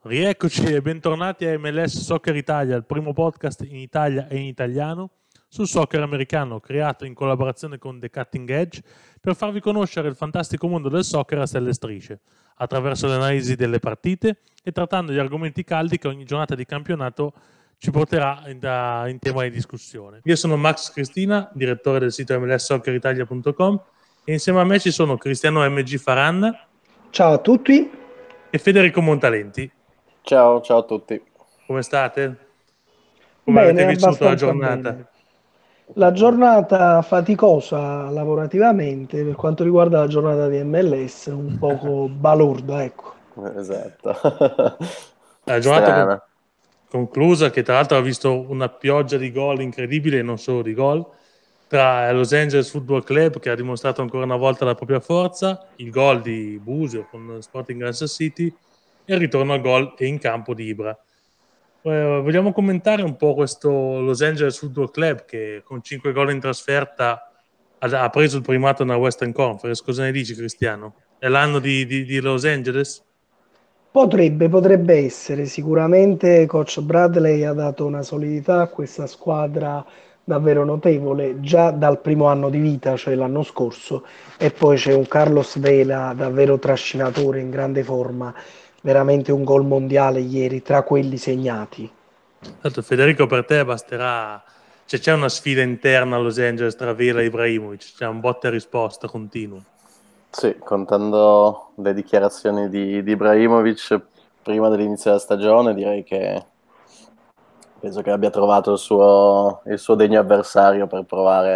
Rieccoci e bentornati a MLS Soccer Italia, il primo podcast in Italia e in italiano sul soccer americano, creato in collaborazione con The Cutting Edge per farvi conoscere il fantastico mondo del soccer a stelle e strisce, attraverso l'analisi delle partite e trattando gli argomenti caldi che ogni giornata di campionato ci porterà in tema di discussione. Io sono Max Cristina, direttore del sito mlssocceritalia.com, e insieme a me ci sono Cristiano MG Faran. Ciao a tutti. E Federico Montalenti. Ciao a tutti. Come state? Come Bene, avete vissuto la abbastanza giornata? bene. La giornata faticosa lavorativamente, per quanto riguarda la giornata di MLS, un poco balorda, ecco. Esatto. La giornata conclusa, che tra l'altro ha visto una pioggia di gol incredibile, e non solo di gol, tra Los Angeles Football Club, che ha dimostrato ancora una volta la propria forza, il gol di Busio con Sporting Kansas City e il ritorno al gol e in campo di Ibra. Vogliamo commentare un po' questo Los Angeles Football Club che con 5 gol in trasferta ha preso il primato nella Western Conference. Cosa ne dici, Cristiano? È l'anno di Los Angeles? Potrebbe essere. Sicuramente coach Bradley ha dato una solidità a questa squadra davvero notevole già dal primo anno di vita, cioè l'anno scorso, e poi c'è un Carlos Vela davvero trascinatore in grande forma, veramente un gol mondiale ieri tra quelli segnati. Tanto Federico, per te basterà, cioè c'è una sfida interna a Los Angeles tra Vela e Ibrahimovic, c'è un botta e risposta continuo. Sì, contando le dichiarazioni di Ibrahimovic prima dell'inizio della stagione, direi che penso che abbia trovato il suo degno avversario per provare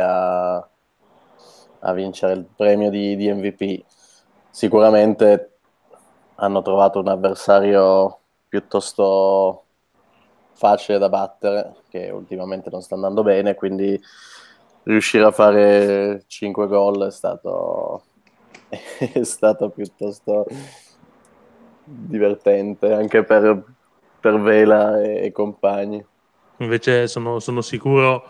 a vincere il premio di MVP. Sicuramente hanno trovato un avversario piuttosto facile da battere, che ultimamente non sta andando bene, quindi riuscire a fare 5 gol è stato piuttosto divertente anche per Vela e compagni. Invece sono sicuro,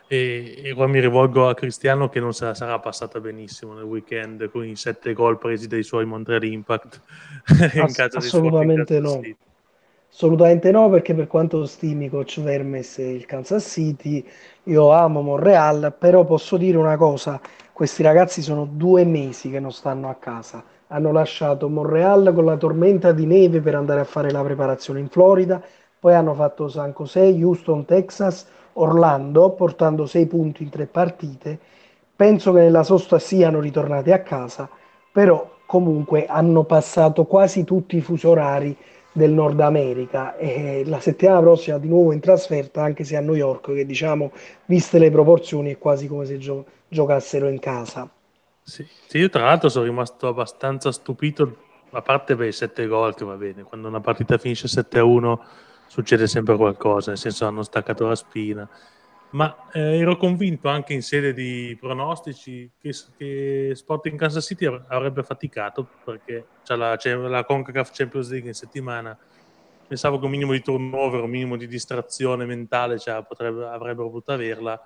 e qua mi rivolgo a Cristiano, che non se la sarà passata benissimo nel weekend con i 7 gol presi dai suoi Montreal Impact in casa di Sporting Assolutamente Kansas no. City. Assolutamente no, perché per quanto stimi coach Vermes e il Kansas City, io amo Monreal, però posso dire una cosa, questi ragazzi sono 2 mesi che non stanno a casa. Hanno lasciato Monreal con la tormenta di neve per andare a fare la preparazione in Florida, poi hanno fatto San José, Houston, Texas, Orlando, portando 6 punti in 3 partite. Penso che nella sosta siano ritornati a casa, però comunque hanno passato quasi tutti i fusi orari del Nord America e la settimana prossima di nuovo in trasferta, anche se a New York, che diciamo, viste le proporzioni, è quasi come se giocassero in casa. Sì, io tra l'altro sono rimasto abbastanza stupito, a parte i 7 gol, che va bene, quando una partita finisce 7-1 succede sempre qualcosa, nel senso hanno staccato la spina, ma ero convinto anche in sede di pronostici che Sporting Kansas City avrebbe faticato, perché c'è la CONCACAF Champions League in settimana. Pensavo che un minimo di turnover, un minimo di distrazione mentale avrebbero potuto averla.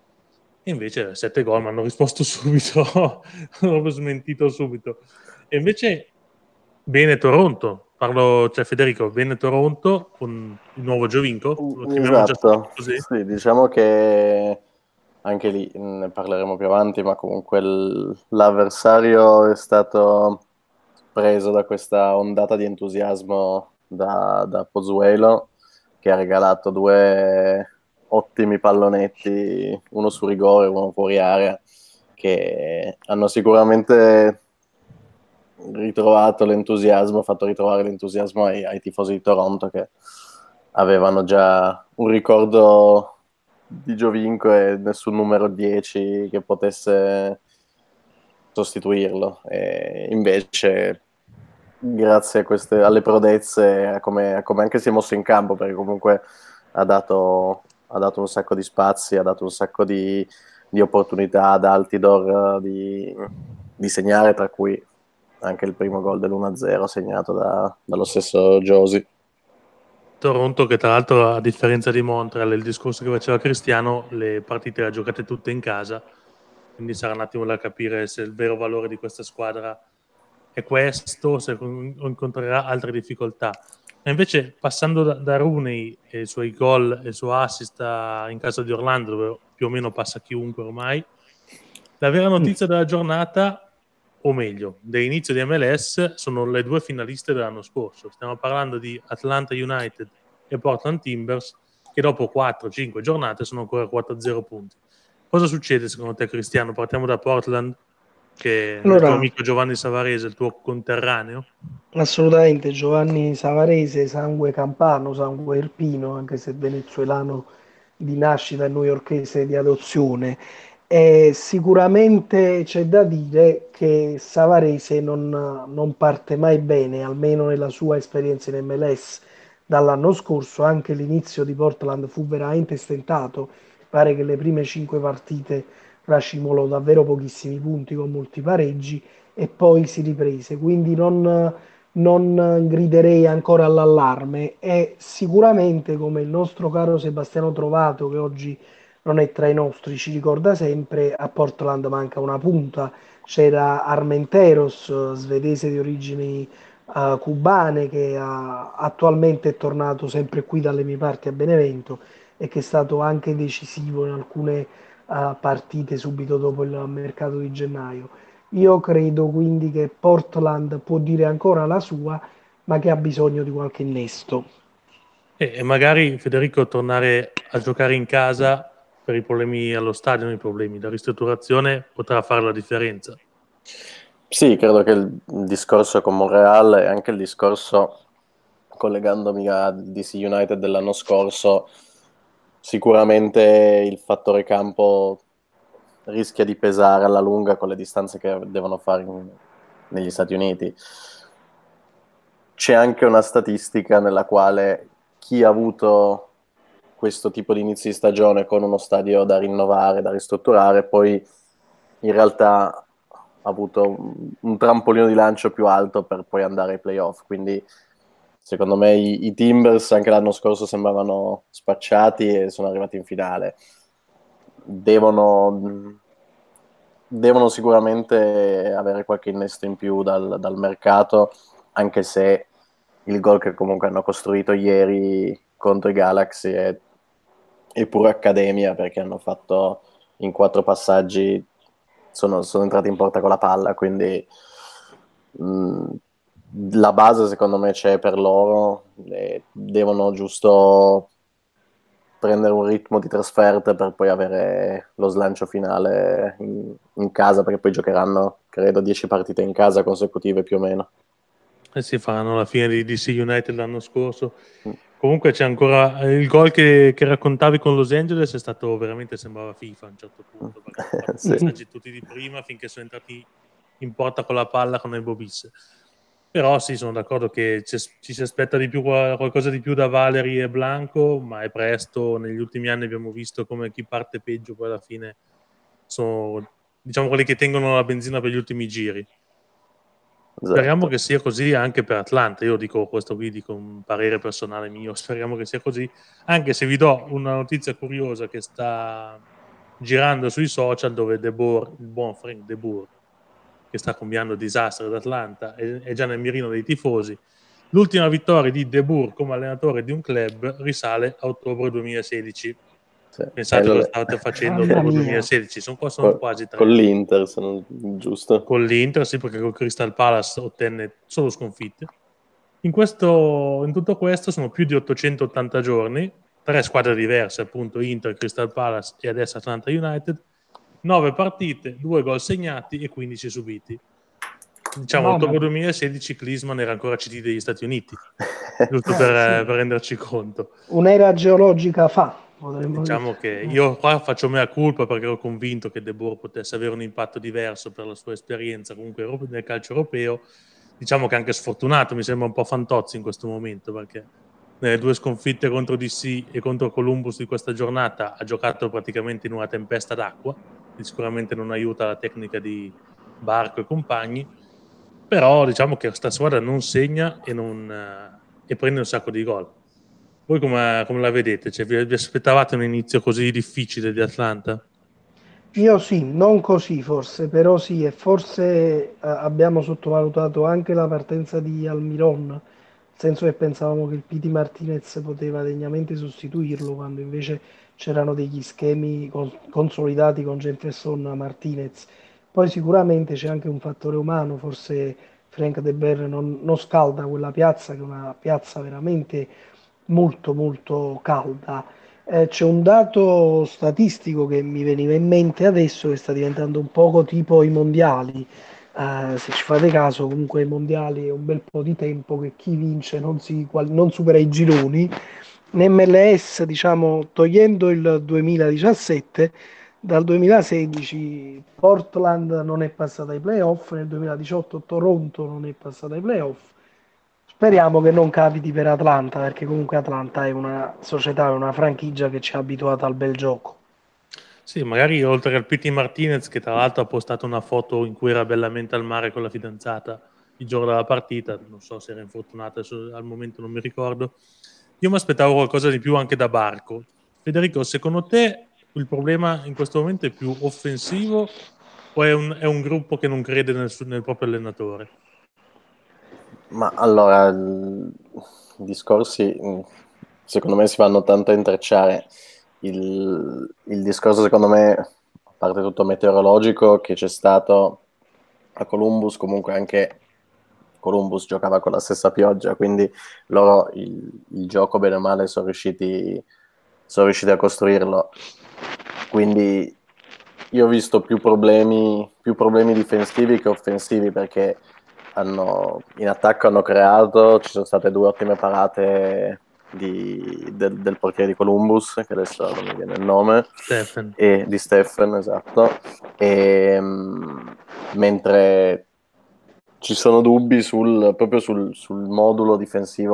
E invece 7 gol mi hanno risposto subito, hanno smentito subito. E invece bene Toronto, cioè Federico, bene Toronto con il nuovo Giovinco, lo chiamiamo già Esatto, così. sì, diciamo che anche lì ne parleremo più avanti, ma comunque l'avversario è stato preso da questa ondata di entusiasmo da Pozuelo, che ha regalato 2 ottimi pallonetti, uno su rigore, uno fuori area, che hanno sicuramente ritrovato l'entusiasmo, fatto ritrovare l'entusiasmo ai tifosi di Toronto, che avevano già un ricordo di Giovinco e nessun numero 10 che potesse sostituirlo. E invece, grazie alle prodezze, a come anche si è mosso in campo, perché comunque ha dato un sacco di spazi, ha dato un sacco di opportunità ad Altidor di segnare, tra cui anche il primo gol dell'1-0 segnato dallo stesso Josie. Toronto, che tra l'altro, a differenza di Montreal, il discorso che faceva Cristiano, le partite le ha giocate tutte in casa, quindi sarà un attimo da capire se il vero valore di questa squadra è questo, se incontrerà altre difficoltà. E invece, passando da Rooney e i suoi gol e il suo assist in casa di Orlando, dove più o meno passa chiunque ormai, la vera notizia della giornata, o meglio, dell'inizio di MLS, sono le due finaliste dell'anno scorso. Stiamo parlando di Atlanta United e Portland Timbers, che dopo 4-5 giornate sono ancora 4-0 punti. Cosa succede secondo te, Cristiano? Partiamo da Portland, che è il tuo Allora, amico Giovanni Savarese, il tuo conterraneo. assolutamente Giovanni Savarese, sangue campano, sangue irpino, anche se venezuelano di nascita e newyorkese di adozione. E sicuramente c'è da dire che Savarese non parte mai bene, almeno nella sua esperienza in MLS dall'anno scorso. Anche l'inizio di Portland fu veramente stentato. Pare che le prime 5 partite racimolò davvero pochissimi punti con molti pareggi e poi si riprese. Quindi non griderei ancora all'allarme e sicuramente come il nostro caro Sebastiano Trovato, che oggi non è tra i nostri, ci ricorda sempre, a Portland manca una punta. C'era Armenteros, svedese di origini cubane, che attualmente è tornato sempre qui dalle mie parti a Benevento e che è stato anche decisivo in alcune partite subito dopo il mercato di gennaio. Io credo quindi che Portland può dire ancora la sua, ma che ha bisogno di qualche innesto. E magari Federico tornare a giocare in casa per i problemi allo stadio, i problemi da ristrutturazione, potrà fare la differenza. Sì, credo che il discorso con Monreal e anche il discorso collegandomi a DC United dell'anno scorso, sicuramente il fattore campo rischia di pesare alla lunga con le distanze che devono fare negli Stati Uniti. C'è anche una statistica nella quale chi ha avuto questo tipo di inizio di stagione con uno stadio da rinnovare, da ristrutturare, poi in realtà ha avuto un trampolino di lancio più alto per poi andare ai playoff. Quindi secondo me i Timbers anche l'anno scorso sembravano spacciati e sono arrivati in finale. Devono sicuramente avere qualche innesto in più dal mercato, anche se il gol che comunque hanno costruito ieri contro i Galaxy è pure accademia, perché hanno fatto in 4 passaggi, sono entrati in porta con la palla, quindi la base secondo me c'è per loro, devono giusto prendere un ritmo di trasferta per poi avere lo slancio finale in casa, perché poi giocheranno credo 10 partite in casa consecutive più o meno. E si faranno la fine di DC United l'anno scorso. Comunque c'è ancora il gol che raccontavi con Los Angeles, è stato veramente, sembrava FIFA a un certo punto, perché Sì. passaggi tutti di prima finché sono entrati in porta con la palla con il Bobis. Però sì, sono d'accordo che ci si aspetta di più, qualcosa di più da Valeri e Blanco, ma è presto. Negli ultimi anni abbiamo visto come chi parte peggio poi alla fine sono, diciamo, quelli che tengono la benzina per gli ultimi giri. Speriamo che sia così anche per Atlanta. Io dico questo qui, dico un parere personale mio, speriamo che sia così, anche se vi do una notizia curiosa che sta girando sui social, dove De Boer, il buon Frank De Boer, che sta cambiando disastro ad Atlanta, è già nel mirino dei tifosi. L'ultima vittoria di De Boer come allenatore di un club risale a ottobre 2016. Sì. Pensate cosa state facendo a Mamma ottobre mia. 2016, sono quasi 3 con anni. l'Inter, se non giusto. Con l'Inter, sì, perché con Crystal Palace ottenne solo sconfitte. In tutto questo sono più di 880 giorni, 3 squadre diverse, appunto Inter, Crystal Palace e adesso Atlanta United, 9 partite, 2 gol segnati e 15 subiti. Diciamo, Mamma ottobre mia. 2016 Klinsmann era ancora CT degli Stati Uniti, giusto per renderci conto. Un'era geologica fa, potremmo Diciamo dire. che io qua faccio mea culpa, perché ero convinto che De Boer potesse avere un impatto diverso per la sua esperienza comunque nel calcio europeo. Diciamo che anche sfortunato, mi sembra un po' Fantozzi in questo momento, perché nelle 2 sconfitte contro DC e contro Columbus di questa giornata ha giocato praticamente in una tempesta d'acqua, che sicuramente non aiuta la tecnica di Barco e compagni, però diciamo che questa squadra non segna e prende un sacco di gol. Voi come la vedete? Cioè, vi aspettavate un inizio così difficile di Atlanta? Io sì, non così forse, però sì, e forse abbiamo sottovalutato anche la partenza di Almiron, senso che pensavamo che il Piti Martinez poteva degnamente sostituirlo, quando invece c'erano degli schemi consolidati con Jefferson Martinez. Poi sicuramente c'è anche un fattore umano, forse Frank De Boer non scalda quella piazza, che è una piazza veramente molto molto calda. C'è un dato statistico che mi veniva in mente adesso, che sta diventando un poco tipo i mondiali. Se ci fate caso, comunque i mondiali è un bel po' di tempo che chi vince non supera i gironi. In MLS, diciamo, togliendo il 2017, dal 2016 Portland non è passata ai playoff, nel 2018 Toronto non è passata ai playoff. Speriamo che non capiti per Atlanta, perché comunque Atlanta è una società, è una franchigia che ci ha abituato al bel gioco. Sì, magari oltre al PT Martinez, che tra l'altro ha postato una foto in cui era bellamente al mare con la fidanzata il giorno della partita, non so se era infortunata, al momento non mi ricordo. Io mi aspettavo qualcosa di più anche da Barco. Federico, secondo te il problema in questo momento è più offensivo o è un gruppo che non crede nel proprio allenatore? Ma allora, i discorsi secondo me si vanno tanto a intrecciare. Il discorso secondo me, a parte tutto meteorologico, che c'è stato a Columbus, comunque anche Columbus giocava con la stessa pioggia, quindi loro il gioco bene o male sono riusciti a costruirlo. Quindi io ho visto più problemi difensivi che offensivi, perché in attacco hanno creato, ci sono state due ottime parate del portiere di Columbus, che adesso non mi viene il nome, Stephen. e di Stephen, esatto, mentre ci sono dubbi proprio sul modulo difensivo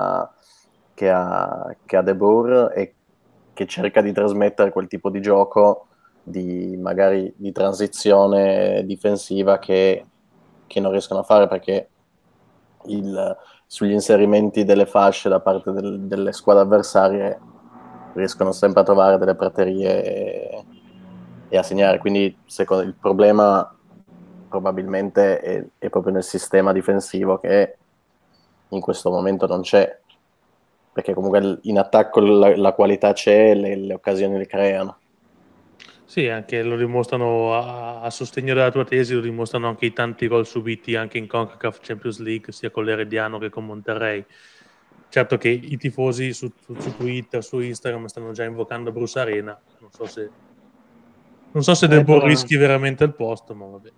che ha De Boer, e che cerca di trasmettere quel tipo di gioco magari di transizione difensiva che non riescono a fare, perché sugli inserimenti delle fasce da parte delle squadre avversarie riescono sempre a trovare delle praterie e a segnare. Quindi il problema probabilmente è proprio nel sistema difensivo, che in questo momento non c'è, perché comunque in attacco la qualità c'è, le occasioni le creano. Sì, anche lo dimostrano a sostegno della tua tesi, lo dimostrano anche i tanti gol subiti anche in CONCACAF Champions League, sia con l'Herediano che con Monterrey. Certo che i tifosi su Twitter, su Instagram stanno già invocando Bruce Arena, non so se De Boer rischi veramente il posto, ma vabbè.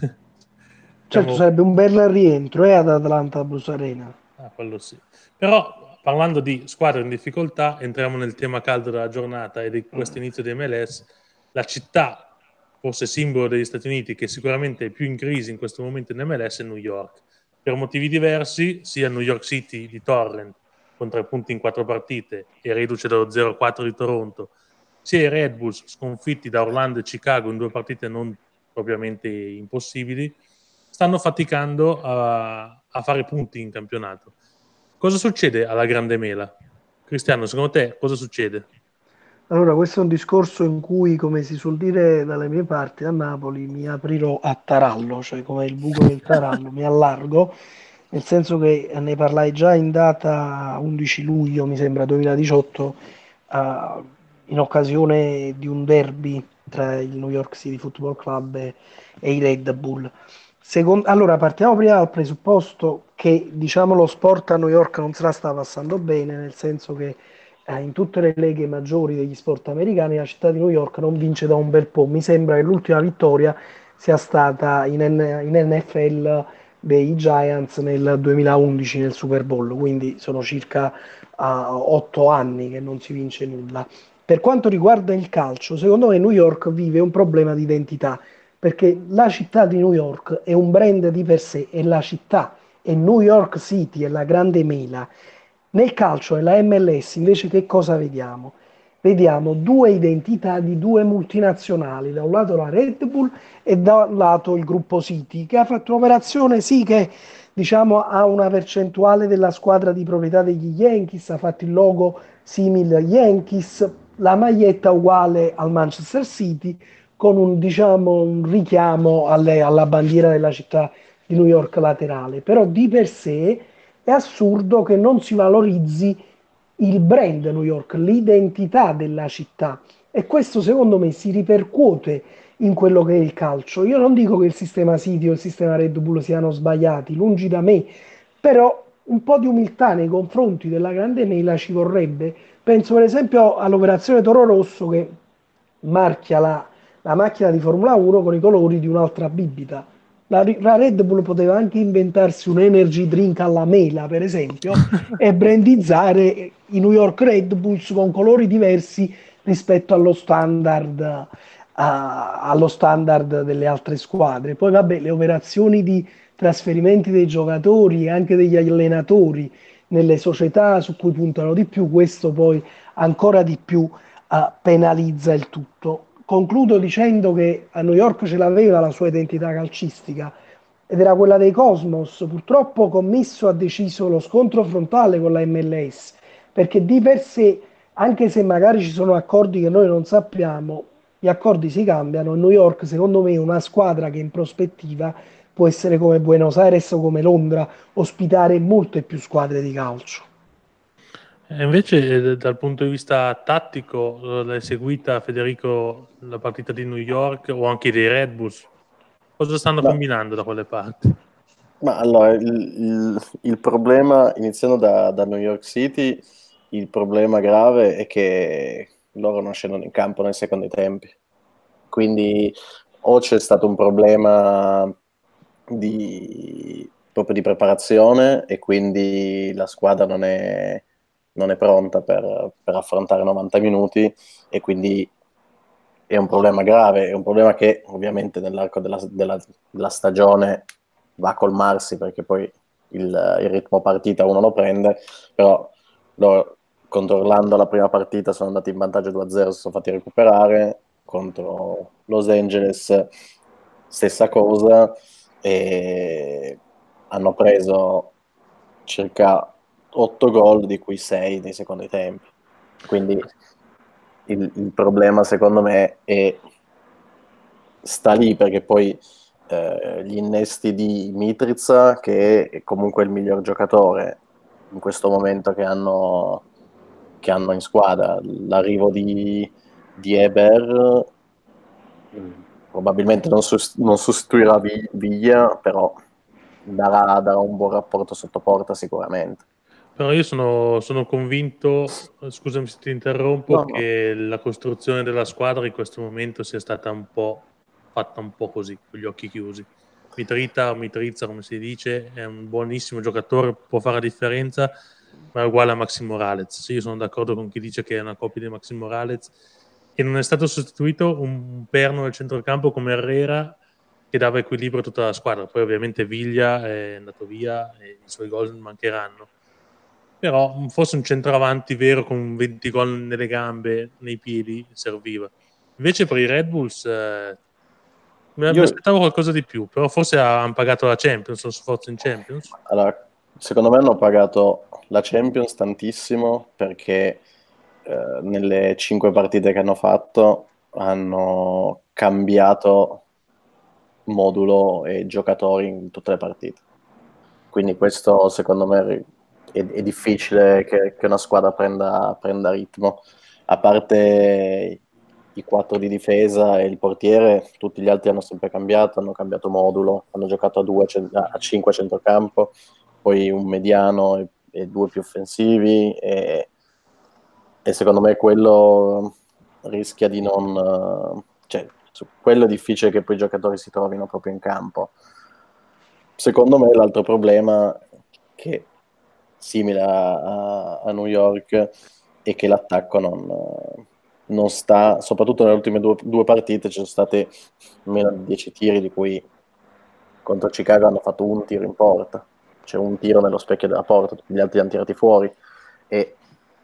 Certo, sarebbe un bel rientro ad Atlanta Blues Arena. Quello sì. Però parlando di squadre in difficoltà, entriamo nel tema caldo della giornata e di questo inizio di MLS. La città, forse simbolo degli Stati Uniti, che sicuramente è più in crisi in questo momento in MLS, è New York. Per motivi diversi, sia New York City di Torrent, con 3 punti in 4 partite e reduce dallo 0-4 di Toronto, sia i Red Bulls sconfitti da Orlando e Chicago in 2 partite non propriamente impossibili, stanno faticando a fare punti in campionato. Cosa succede alla Grande Mela? Cristiano, secondo te cosa succede? Allora, questo è un discorso in cui, come si suol dire dalle mie parti a Napoli, mi aprirò a tarallo, cioè come il buco del tarallo, mi allargo, nel senso che ne parlai già in data 11 luglio, mi sembra 2018, in occasione di un derby tra il New York City Football Club e i Red Bull. Allora, partiamo prima dal presupposto che, diciamo, lo sport a New York non se la sta passando bene, nel senso che in tutte le leghe maggiori degli sport americani la città di New York non vince da un bel po'. Mi sembra che l'ultima vittoria sia stata in NFL dei Giants nel 2011 nel Super Bowl, quindi sono circa 8 anni che non si vince nulla. Per quanto riguarda il calcio, secondo me New York vive un problema di identità, perché la città di New York è un brand di per sé, è la città, è New York City, è la grande mela. Nel calcio e la MLS invece che cosa vediamo? Vediamo due identità di due multinazionali, da un lato la Red Bull e da un lato il gruppo City, che ha fatto un'operazione sì che diciamo ha una percentuale della squadra di proprietà degli Yankees, ha fatto il logo simile agli Yankees, la maglietta uguale al Manchester City, con un, diciamo, un richiamo alla bandiera della città di New York laterale, però di per sé è assurdo che non si valorizzi il brand New York, l'identità della città. E questo secondo me si ripercuote in quello che è il calcio. Io non dico che il sistema City o il sistema Red Bull siano sbagliati, lungi da me, però un po' di umiltà nei confronti della grande mela ci vorrebbe. Penso per esempio all'operazione Toro Rosso che marchia la macchina di Formula 1 con i colori di un'altra bibita. La Red Bull poteva anche inventarsi un energy drink alla mela, per esempio, e brandizzare i New York Red Bulls con colori diversi rispetto allo standard delle altre squadre. Poi, vabbè, le operazioni di trasferimenti dei giocatori e anche degli allenatori nelle società su cui puntano di più, questo poi ancora di più penalizza il tutto. Concludo dicendo che a New York ce l'aveva la sua identità calcistica ed era quella dei Cosmos. Purtroppo Commisso ha deciso lo scontro frontale con la MLS perché di per sé, anche se magari ci sono accordi che noi non sappiamo, gli accordi si cambiano. New York, secondo me, è una squadra che in prospettiva può essere come Buenos Aires o come Londra, ospitare molte più squadre di calcio. E invece, dal punto di vista tattico, l'hai seguita, Federico, la partita di New York o anche dei Red Bulls? Cosa stanno Ma, combinando da quelle parti? ma allora, il problema, iniziando da New York City, il problema grave è che loro non scendono in campo nei secondi tempi. Quindi o c'è stato un problema proprio di preparazione e quindi la squadra non è pronta per affrontare 90 minuti e quindi è un problema grave, è un problema che ovviamente nell'arco della stagione va a colmarsi perché poi il ritmo partita uno lo prende, però loro contro Orlando la prima partita sono andati in vantaggio 2-0, si sono fatti recuperare, contro Los Angeles stessa cosa, e hanno preso circa 8 gol, di cui 6 nei secondi tempi. Quindi il problema secondo me sta lì, perché poi gli innesti di Mitriza, che è comunque il miglior giocatore in questo momento che hanno in squadra, l'arrivo di Eber probabilmente non sostituirà Viglia, però darà un buon rapporto sotto porta sicuramente. Però io sono convinto, scusami se ti interrompo, No, no. che la costruzione della squadra in questo momento sia stata fatta un po' così, con gli occhi chiusi. Mitrita o Mitrizza, come si dice, è un buonissimo giocatore, può fare la differenza, ma è uguale a Maxi Moralez. Sì, io sono d'accordo con chi dice che è una copia di Maxi Moralez e non è stato sostituito un perno del centrocampo come Herrera che dava equilibrio a tutta la squadra. Poi ovviamente Viglia è andato via e i suoi gol mancheranno. Però forse un centravanti vero con 20 gol nelle gambe, nei piedi, serviva. Invece per i Red Bulls mi aspettavo qualcosa di più, però forse hanno pagato la Champions, lo sforzo in Champions. Allora, secondo me hanno pagato la Champions tantissimo perché nelle 5 partite che hanno fatto hanno cambiato modulo e giocatori in tutte le partite. Quindi questo secondo me è difficile che una squadra prenda ritmo. A parte i 4 di difesa e il portiere, tutti gli altri hanno sempre cambiato, hanno cambiato modulo, hanno giocato a 5 a centrocampo, poi un mediano e 2 più offensivi e secondo me quello rischia di non... cioè, su quello è difficile che poi i giocatori si trovino proprio in campo. Secondo me l'altro problema che simile a New York è che l'attacco non sta, soprattutto nelle ultime due partite ci sono state meno di 10 tiri, di cui contro Chicago hanno fatto un tiro in porta, c'è un tiro nello specchio della porta, tutti gli altri hanno tirati fuori e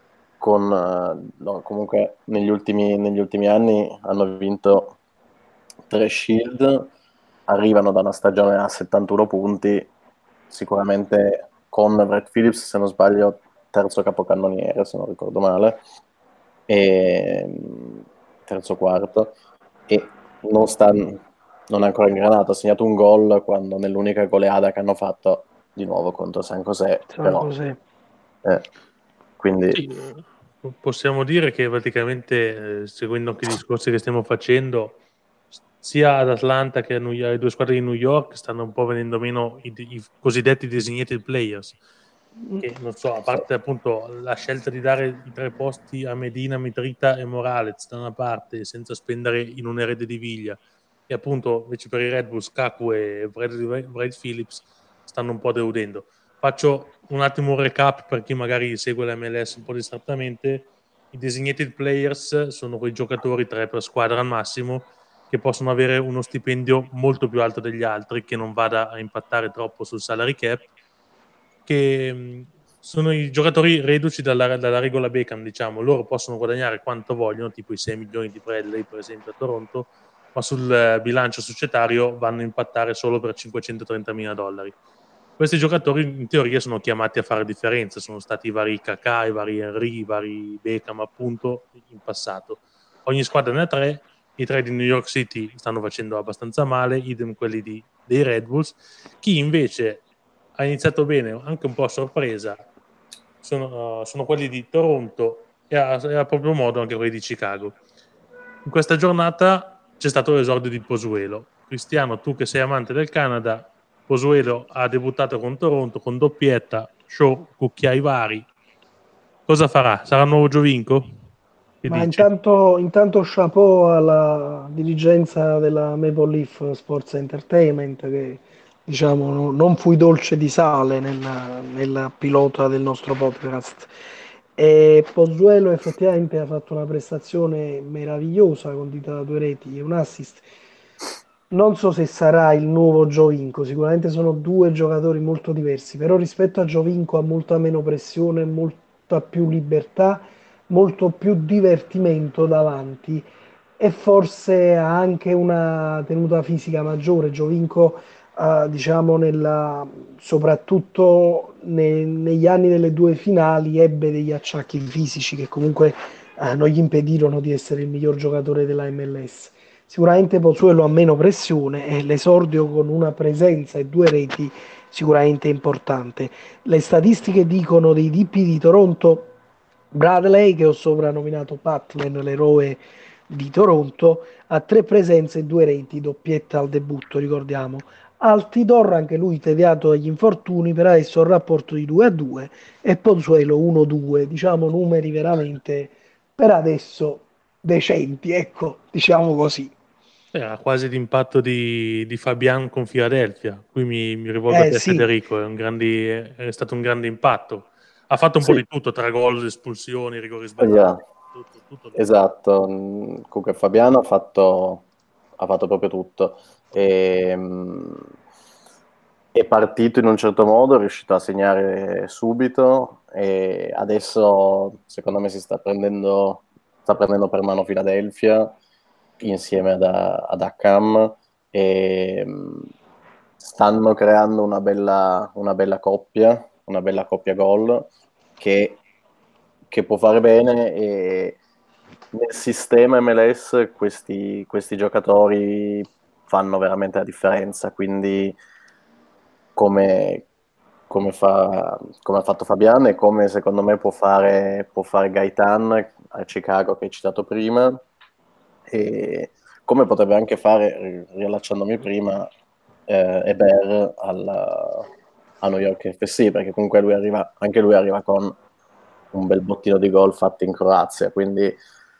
no, comunque negli ultimi anni hanno vinto 3 Shield, arrivano da una stagione a 71 punti, sicuramente con Brett Phillips, se non sbaglio, terzo capocannoniere, se non ricordo male, e terzo quarto, e non è ancora ingranato, ha segnato un gol quando nell'unica goleada che hanno fatto di nuovo contro San José, San però José. quindi Sì, possiamo dire che praticamente, seguendo anche i discorsi che stiamo facendo, sia ad Atlanta che alle due squadre di New York stanno un po' venendo meno i cosiddetti designated players, che non so, a parte appunto la scelta di dare i 3 posti a Medina, Mitrita e Morales da una parte senza spendere in un erede di Viglia, e appunto invece per i Red Bulls Kaku e Brad Phillips stanno un po' deludendo. Faccio un attimo un recap per chi magari segue l'MLS un po' distrattamente. I designated players sono quei giocatori 3 per squadra al massimo che possono avere uno stipendio molto più alto degli altri, che non vada a impattare troppo sul salary cap, che sono i giocatori reduci dalla regola Beckham, diciamo. Loro possono guadagnare quanto vogliono, tipo i 6 milioni di Bradley per esempio a Toronto, ma sul bilancio societario vanno a impattare solo per $530,000. Questi giocatori in teoria sono chiamati a fare differenza, sono stati i vari Kaká, i vari Henry, i vari Beckham appunto in passato. Ogni squadra ne ha 3, i 3 di New York City stanno facendo abbastanza male, idem quelli dei Red Bulls. Chi invece ha iniziato bene, anche un po' a sorpresa, sono quelli di Toronto e a proprio modo anche quelli di Chicago. In questa giornata c'è stato l'esordio di Pozuelo. Cristiano, tu che sei amante del Canada, Pozuelo ha debuttato con Toronto con doppietta, show, cucchiai vari. Cosa farà? Sarà il nuovo Giovinco? Che Ma dici? intanto chapeau alla dirigenza della Maple Leaf Sports Entertainment che diciamo non fui dolce di sale nel pilota del nostro podcast. E Pozuelo effettivamente ha fatto una prestazione meravigliosa con da 2 reti e un assist. Non so se sarà il nuovo Giovinco, sicuramente sono 2 giocatori molto diversi, però rispetto a Giovinco ha molta meno pressione, molta più libertà, molto più divertimento davanti e forse ha anche una tenuta fisica maggiore. Giovinco, diciamo, soprattutto negli anni delle 2 finali ebbe degli acciacchi fisici che comunque non gli impedirono di essere il miglior giocatore della MLS. Sicuramente Pozuelo ha meno pressione e l'esordio con una presenza e 2 reti sicuramente importante. Le statistiche dicono dei DP di Toronto, Bradley, che ho soprannominato Patman, l'eroe di Toronto, ha 3 presenze e 2 reti, doppietta al debutto, ricordiamo. Altidor, anche lui tediato agli infortuni, per adesso un rapporto di 2-2 e Pozuelo 1-2, diciamo numeri veramente per adesso decenti, ecco, diciamo così. Ha quasi l'impatto di Fabian con Philadelphia. Qui mi rivolgo a te, Sì, Federico. È stato un grande impatto. Ha fatto un po' sì, di tutto tra gol, espulsioni, rigori sbagliati. esatto. Tutto lì. Esatto. Comunque Fabiano ha fatto proprio tutto. È partito in un certo modo, è riuscito a segnare subito e adesso secondo me sta prendendo per mano Philadelphia insieme ad Akam e stanno creando una bella coppia gol che può fare bene e nel sistema MLS questi giocatori fanno veramente la differenza, quindi come, come ha fatto Fabian e come secondo me può fare Gaetan a Chicago che hai citato prima e come potrebbe anche fare, riallacciandomi prima, Eber a New York FC, perché comunque anche lui arriva con un bel bottino di gol fatti in Croazia, quindi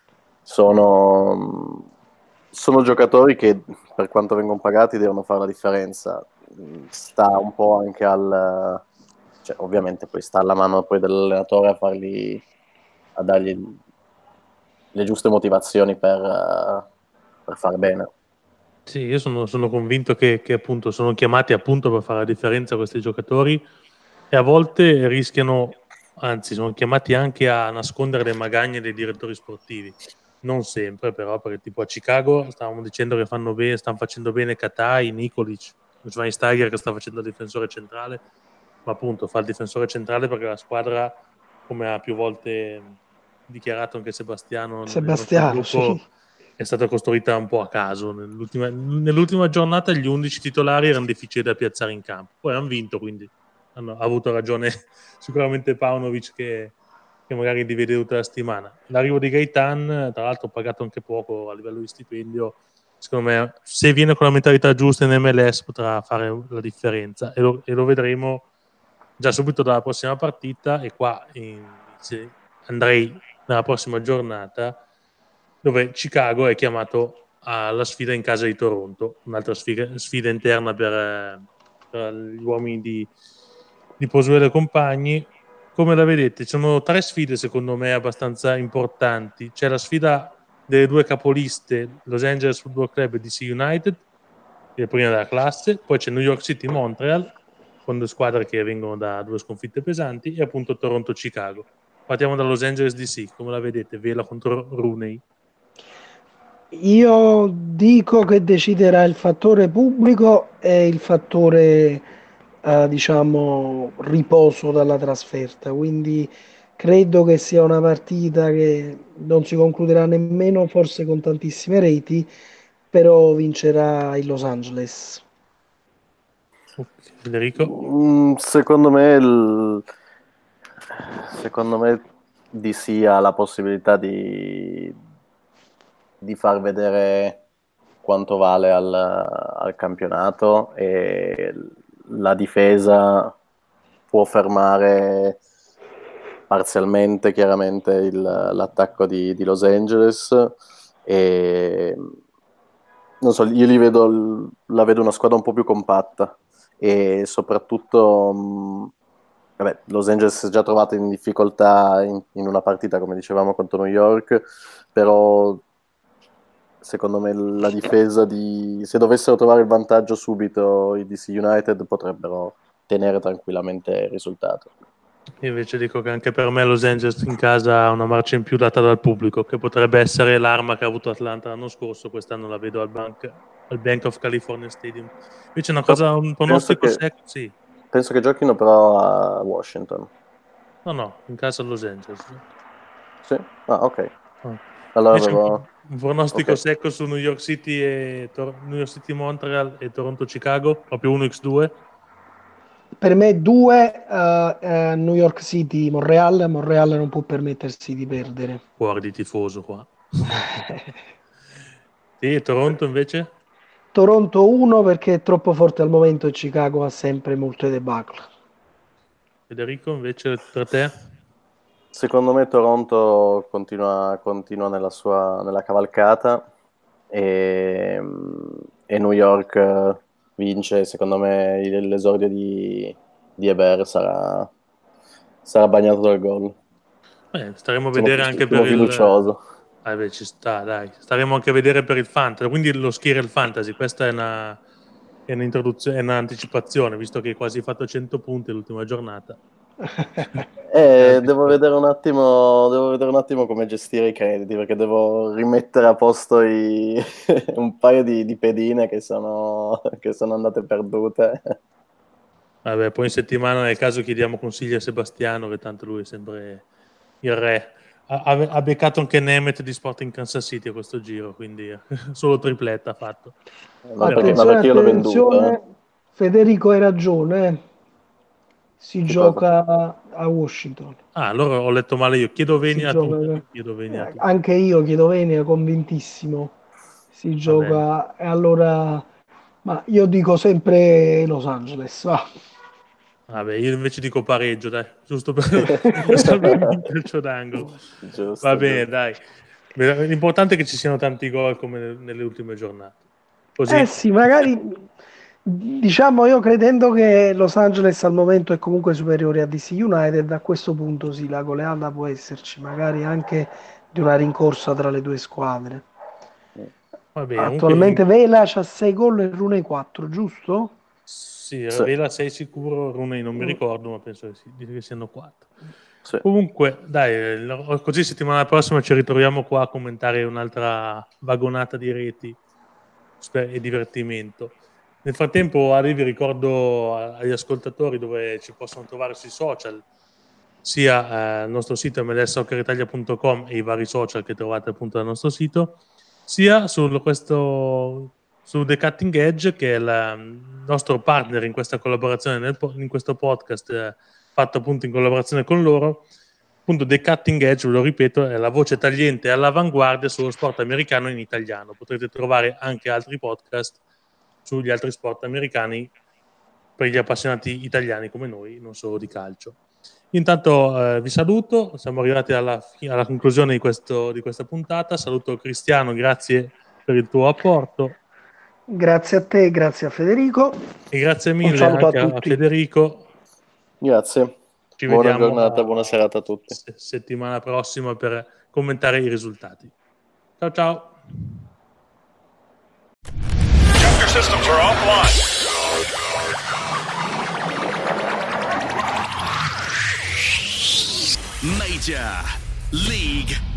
sono giocatori che per quanto vengono pagati devono fare la differenza. Sta un po' anche cioè, ovviamente poi sta alla mano poi dell'allenatore a dargli le giuste motivazioni per fare bene. Sì, io sono convinto che appunto sono chiamati appunto per fare la differenza questi giocatori e a volte rischiano, anzi sono chiamati anche a nascondere le magagne dei direttori sportivi. Non sempre però, perché tipo a Chicago stavamo dicendo che stanno facendo bene Katai, Nikolic, Schweinsteiger che sta facendo il difensore centrale, ma appunto fa il difensore centrale perché la squadra, come ha più volte dichiarato anche Sebastiano nel nostro Sebastiano, sì. gruppo, è stata costruita un po' a caso. Nell'ultima giornata gli 11 titolari erano difficili da piazzare in campo. Poi hanno vinto, quindi ha avuto ragione sicuramente Paunovic che magari divide tutta la settimana. L'arrivo di Gaetan, tra l'altro pagato anche poco a livello di stipendio, secondo me se viene con la mentalità giusta in MLS potrà fare la differenza e lo vedremo già subito dalla prossima partita, e qua andrei nella prossima giornata dove Chicago è chiamato alla sfida in casa di Toronto, un'altra sfida interna per gli uomini di Pozuelo e compagni. Come la vedete? Ci sono 3 sfide secondo me abbastanza importanti. C'è la sfida delle 2 capoliste, Los Angeles Football Club e DC United, che è prima della classe, poi c'è New York City Montreal, con 2 squadre che vengono da 2 sconfitte pesanti, e appunto Toronto Chicago. Partiamo da Los Angeles DC, come la vedete? Vela contro Rooney. Io dico che deciderà il fattore pubblico e il fattore, diciamo, riposo dalla trasferta. Quindi credo che sia una partita che non si concluderà nemmeno forse con tantissime reti, però vincerà il Los Angeles. Federico? Secondo me DC ha la possibilità di far vedere quanto vale al campionato, e la difesa può fermare parzialmente chiaramente l'attacco di Los Angeles, e non so, io la vedo una squadra un po' più compatta, e soprattutto vabbè, Los Angeles si è già trovato in difficoltà in una partita, come dicevamo, contro New York, però secondo me la difesa se dovessero trovare il vantaggio subito i DC United potrebbero tenere tranquillamente il risultato. Io invece dico che anche per me Los Angeles in casa ha una marcia in più data dal pubblico, che potrebbe essere l'arma che ha avuto Atlanta l'anno scorso. Quest'anno la vedo al Bank of California Stadium. Invece un pronostico secco, sì. Penso che giochino però a Washington. No, in casa a Los Angeles. Sì? Ah, ok. Allora un pronostico secco su New York City Montreal e Toronto Chicago, proprio 1x2. Per me 2 New York City Montreal non può permettersi di perdere. Cuore di tifoso qua. Sì, Toronto invece? Toronto 1 perché è troppo forte al momento e Chicago ha sempre molte debacle. Federico invece per te? Secondo me Toronto continua nella cavalcata, e New York vince. Secondo me l'esordio di Hebert sarà bagnato dal gol. Staremo a vedere anche per fiducioso. Beh, ci sta, dai. Staremo anche a vedere per il fantasy, quindi lo schiera il fantasy. Questa è un'introduzione, è un'anticipazione, visto che hai quasi fatto 100 punti l'ultima giornata. Devo vedere un attimo come gestire i crediti, perché devo rimettere a posto un paio di pedine che sono andate perdute. Vabbè, poi in settimana nel caso chiediamo consigli a Sebastiano, che tanto lui è sempre il re. Ha beccato anche Nemeth di Sporting Kansas City a questo giro, quindi solo tripletta ha fatto. Attenzione, Federico hai ragione. Si gioca a Washington. Allora ho letto male io. Chiedo venia a tutti. Anche io chiedo venia, convintissimo. Si gioca, e allora, ma io dico sempre Los Angeles, va. Vabbè, io invece dico pareggio, dai, giusto per salvarmi il calcio d'angolo. Va bene, dai. L'importante è che ci siano tanti gol come nelle ultime giornate. Così. Sì, magari, diciamo, io credendo che Los Angeles al momento è comunque superiore a DC United, a questo punto sì, la goleada può esserci, magari anche di una rincorsa tra le due squadre. Vabbè, attualmente Vela c'ha 6 gol e Rooney 4, giusto? Sì, Vela 6 sicuro, Rooney non mi ricordo, ma penso che siano 4. Sì. Comunque, dai, così settimana prossima ci ritroviamo qua a commentare un'altra vagonata di reti e divertimento. Nel frattempo, Ari, vi ricordo agli ascoltatori dove ci possono trovare sui social, sia il nostro sito mlsocceritalia.com e i vari social che trovate appunto dal nostro sito, sia su su The Cutting Edge, che è il nostro partner in questa collaborazione, in questo podcast fatto appunto in collaborazione con loro. Appunto The Cutting Edge, ve lo ripeto, è la voce tagliente all'avanguardia sullo sport americano in italiano. Potrete trovare anche altri podcast sugli altri sport americani per gli appassionati italiani come noi, non solo di calcio. Intanto vi saluto, siamo arrivati alla conclusione di questa puntata. Saluto Cristiano, grazie per il tuo apporto. Grazie a te, grazie a Federico. E grazie mille anche a Federico. Grazie. Ci buona vediamo giornata, buona serata a tutti. Settimana prossima per commentare i risultati. Ciao ciao. Systems are offline. Major League